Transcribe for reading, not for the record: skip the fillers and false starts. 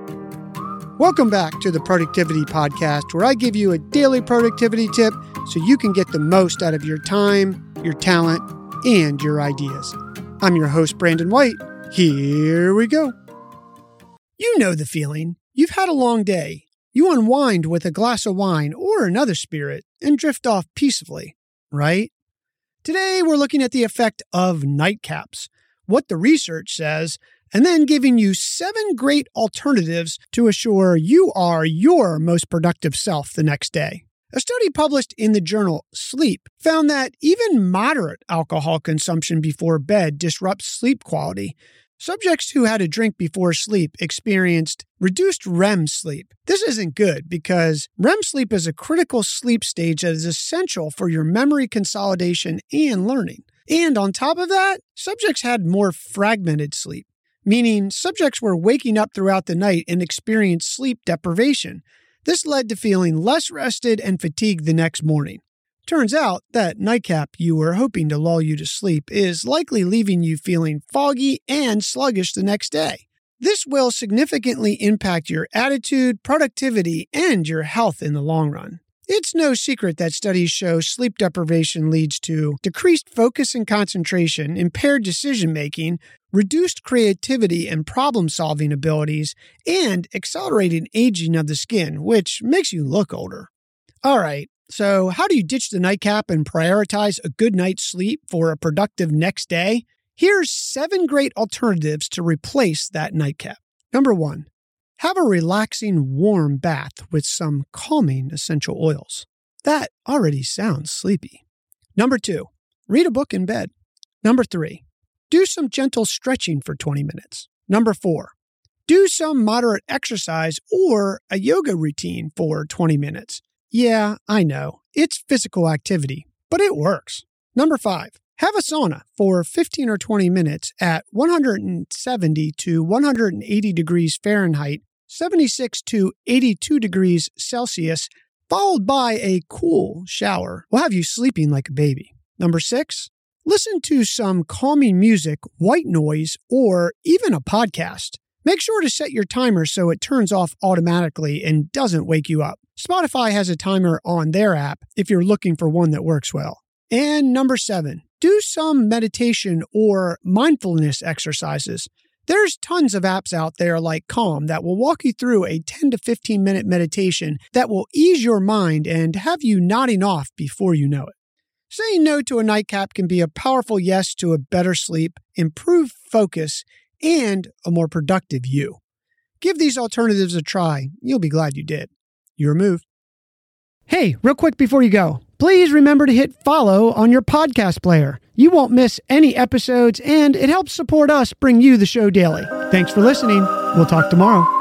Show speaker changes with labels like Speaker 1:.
Speaker 1: Welcome back to the Productivity Podcast, where I give you a daily productivity tip so you can get the most out of your time, your talent, and your ideas. I'm your host, Brandon White. Here we go. You know the feeling. You've had a long day. You unwind with a glass of wine or another spirit and drift off peacefully, right? Today, we're looking at the effect of nightcaps, what the research says, and then giving you 7 great alternatives to assure you are your most productive self the next day. A study published in the journal Sleep found that even moderate alcohol consumption before bed disrupts sleep quality. Subjects who had a drink before sleep experienced reduced REM sleep. This isn't good because REM sleep is a critical sleep stage that is essential for your memory consolidation and learning. And on top of that, subjects had more fragmented sleep, meaning subjects were waking up throughout the night and experienced sleep deprivation. This led to feeling less rested and fatigued the next morning. Turns out that nightcap you were hoping to lull you to sleep is likely leaving you feeling foggy and sluggish the next day. This will significantly impact your attitude, productivity, and your health in the long run. It's no secret that studies show sleep deprivation leads to decreased focus and concentration, impaired decision-making, reduced creativity and problem-solving abilities, and accelerated aging of the skin, which makes you look older. All right, so how do you ditch the nightcap and prioritize a good night's sleep for a productive next day? Here's 7 great alternatives to replace that nightcap. Number 1. Have a relaxing, warm bath with some calming essential oils. That already sounds sleepy. Number 2, read a book in bed. Number 3, do some gentle stretching for 20 minutes. Number 4, do some moderate exercise or a yoga routine for 20 minutes. Yeah, I know, it's physical activity, but it works. Number 5, have a sauna for 15 or 20 minutes at 170 to 180 degrees Fahrenheit, 76 to 82 degrees Celsius, followed by a cool shower will have you sleeping like a baby. Number 6, listen to some calming music, white noise, or even a podcast. Make sure to set your timer so it turns off automatically and doesn't wake you up. Spotify has a timer on their app if you're looking for one that works well. And number 7, do some meditation or mindfulness exercises. There's tons of apps out there like Calm that will walk you through a 10 to 15 minute meditation that will ease your mind and have you nodding off before you know it. Saying no to a nightcap can be a powerful yes to a better sleep, improved focus, and a more productive you. Give these alternatives a try. You'll be glad you did. Your move. Hey, real quick before you go, please remember to hit follow on your podcast player. You won't miss any episodes, and it helps support us bring you the show daily. Thanks for listening. We'll talk tomorrow.